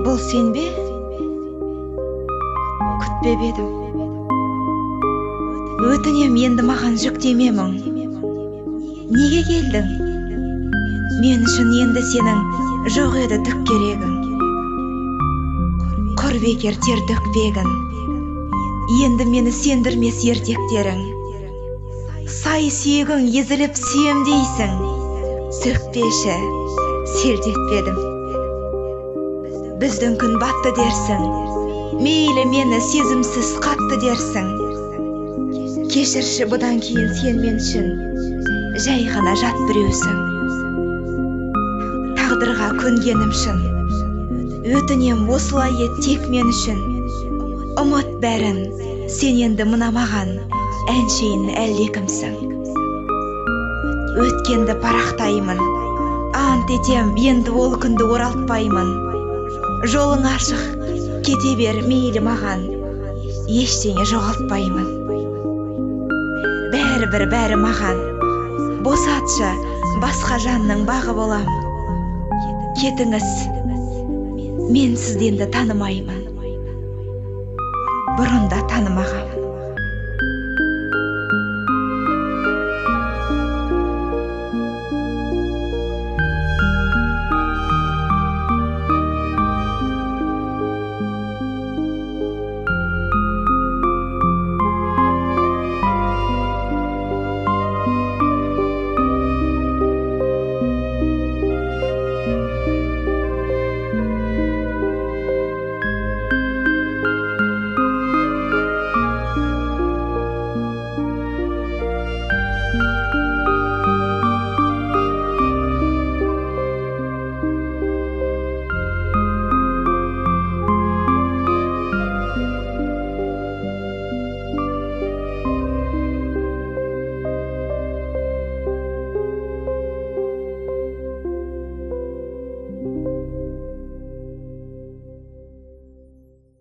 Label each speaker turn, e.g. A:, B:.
A: Бұл сен бе? Күтпеп едім. Өтінем, енді маған жүктемемің. Неге келдің? Мен үшін енді сенің жоқ еді түк керегің. Құр бекер тер төкпегін. Енді мені сендірмес ертектерің. Сай сүйегің езіліп сүйем дейсің. Сөкпеші, селдетпедім. Біздің күн батты дерсің. Мейлі мені сезімсіз қатты дерсің. Кешірші, бұдан кейін сен мен үшін жай ғана жат біреусің. Тағдырға көнгенім шын. Өтінем, осылай ет тек мен үшін. Ұмыт бәрін, сен енді мына маған әншейін әлдекімсің. Өткенді парақтаймын, ант етем, енді ол күнді оралтпаймын. Жолың ашық, кете бер мейлі маған, ештеңе жоғалтпаймын. Бәрібір бәрі маған, босатшы, басқа жанның бағы болам. Кетіңіз, мен сізденді танымаймын, бұрында танымағам.